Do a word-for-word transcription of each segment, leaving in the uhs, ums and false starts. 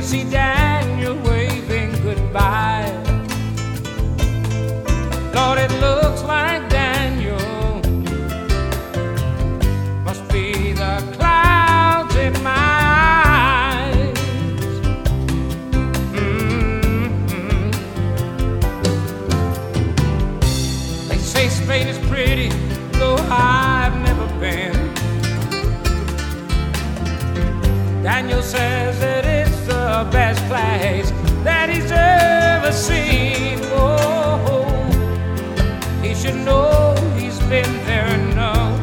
see Daniel waving goodbye. Lord, it looks like Daniel must be the clouds in my eyes. Mm-hmm. They say Spain is pretty, though I've never been. Daniel says that it's the best place that he's ever seen. Oh, he should know he's been there enough.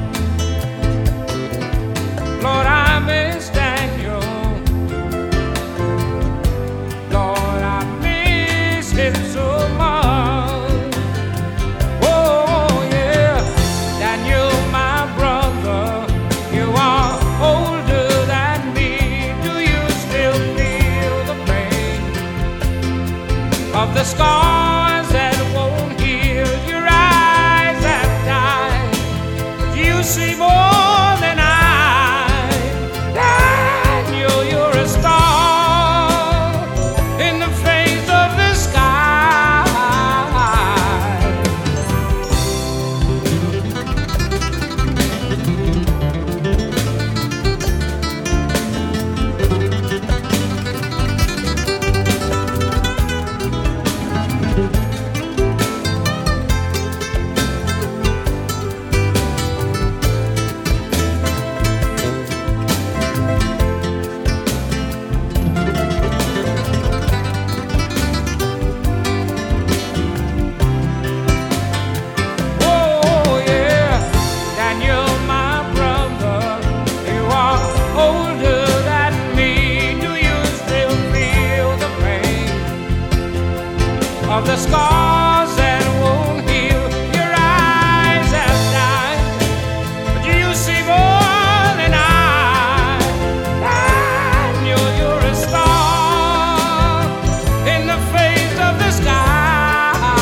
Lord, I miss Daniel. Lord, I miss him so much. Oh, yeah. Daniel, my brother, you are older than me. Do you still feel the pain of the scars that won't heal? Your eyes have died. You see more than I. Daniel, you're a star in the face of the sky. Oh, yeah. Daniel, my brother, you are older than me. Do you still feel the pain of the scars that won't heal? Your eyes have died, but you see more than I. Daniel, you're a star in the face of the sky.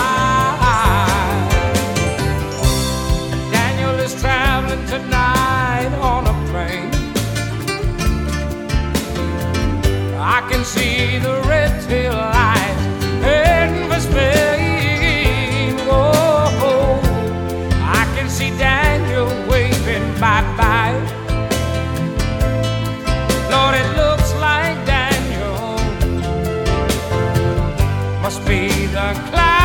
Daniel is traveling tonight on a plane. I can see the red tail lights heading for Spain. Oh, I can see Daniel waving bye-bye. Lord, it looks like Daniel must be the cloud